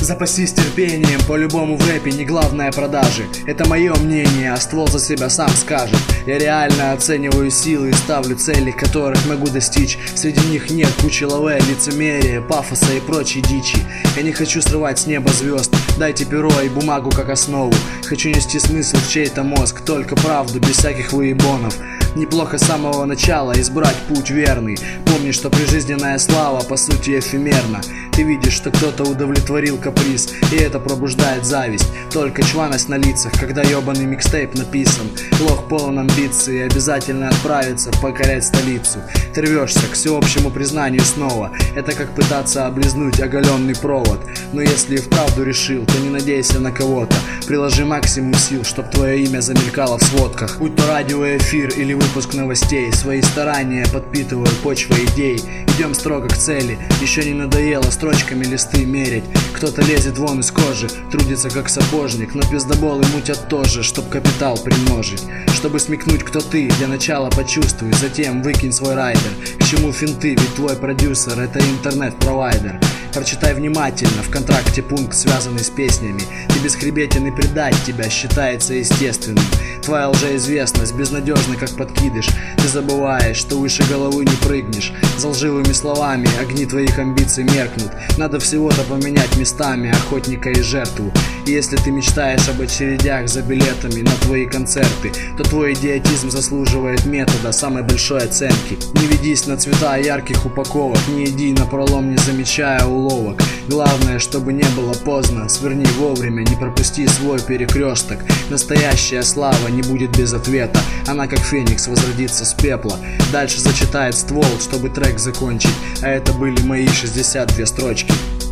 Запасись терпением, по-любому в рэпе не главное продажи. Это мое мнение, а ствол за себя сам скажет. Я реально оцениваю силы и ставлю цели, которых могу достичь. Среди них нет кучи лаве, лицемерия, пафоса и прочей дичи. Я не хочу срывать с неба звезд, дайте перо и бумагу как основу. Хочу нести смысл в чей-то мозг, только правду, без всяких выебонов. Неплохо с самого начала избрать путь верный. Помни, что прижизненная слава по сути эфемерна. Ты видишь, что кто-то удовлетворил каприз, и это пробуждает зависть. Только чваность на лицах, когда ебаный микстейп написан. Лох полон амбиций и обязательно отправится покорять столицу. Ты рвешься к всеобщему признанию снова. Это как пытаться облизнуть оголенный провод. Но если и вправду решил, то не надейся на кого-то. Приложи максимум сил, чтоб твое имя замелькало в сводках. Будь то радиоэфир или выпуск новостей, свои старания подпитываю почвой идей. Идем строго к цели, еще не надоело строчками листы мерить. Кто-то лезет вон из кожи, трудится как сапожник, но пиздоболы мутят тоже, чтоб капитал примножить. Чтобы смекнуть, кто ты, для начала почувствуй, затем выкинь свой райдер. К чему финты, ведь твой продюсер — это интернет-провайдер. Прочитай внимательно, в контракте пункт, связанный с песнями. Ты бесхребетен, и предать тебя считается естественным. Твоя лжеизвестность безнадежна, как подкидыш. Ты забываешь, что выше головы не прыгнешь. За лживыми словами огни твоих амбиций меркнут. Надо всего-то поменять местами охотника и жертву. И если ты мечтаешь об очередях за билетами на твои концерты, то твой идиотизм заслуживает метода самой большой оценки. Не ведись на цвета ярких упаковок, не иди напролом, не замечая уловок. Главное, чтобы не было поздно, сверни вовремя, не пропусти свой перекресток. Настоящая слава не будет без ответа, она как феникс возродится с пепла. Дальше зачитает ствол, чтобы трек закончить, а это были мои 62 строчки.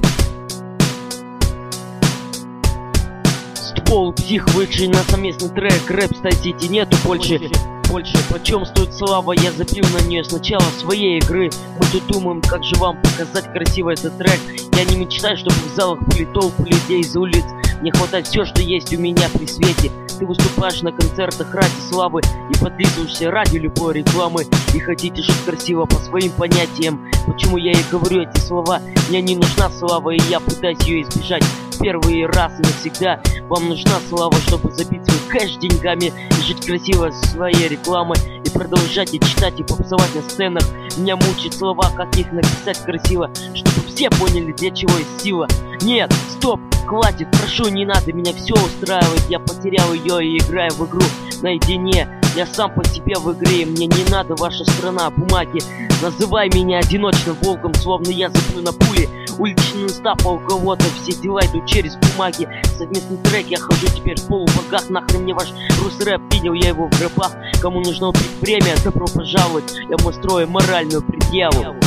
Ствол, псих, вышли на совместный трек, рэп статьи нету больше. Почем стоит слава, я забил на нее с начала своей игры. Мы тут думаем, как же вам показать красиво этот трек. Я не мечтаю, чтобы в залах были толпы людей из улиц. Мне хватает все, что есть у меня при свете. Ты выступаешь на концертах ради славы и подлизываешься ради любой рекламы. И хотите жить красиво по своим понятиям. Почему я и говорю эти слова? Мне не нужна слава, и я пытаюсь ее избежать. Первый раз и навсегда. Вам нужна слава, чтобы забить свой кэш деньгами и жить красиво своей рекламой. И продолжать и читать и попсовать на сценах. Меня мучают слова, как их написать красиво, чтобы все поняли, для чего есть сила. Нет, стоп, хватит, прошу, не надо, меня все устраивает. Я потерял ее и играю в игру наедине. Я сам по себе в игре, и мне не надо ваша страна бумаги. Называй меня одиночным волком, словно я заплю на пули. Уличный стапа у кого-то, все дела идут через бумаги. Совместный трек, я хожу теперь в полубогах. Нахрен мне ваш рус-рэп, видел я его в рэпах. Кому нужно убить время, добро пожаловать. Я ему строю моральную предъяву.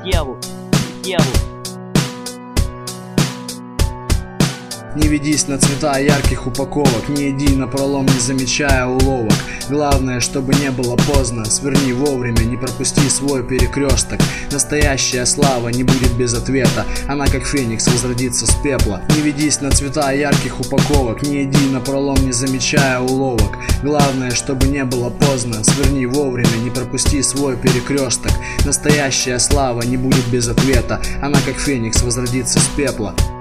Не ведись на цвета ярких упаковок, не иди напролом, не замечая уловок. Главное, чтобы не было поздно, сверни вовремя, не пропусти свой перекресток. Настоящая слава не будет без ответа, она как феникс возродится с пепла. Не ведись на цвета ярких упаковок, не иди напролом, не замечая уловок. Главное, чтобы не было поздно, сверни вовремя, не пропусти свой перекресток. Настоящая слава не будет без ответа, она как феникс возродится с пепла.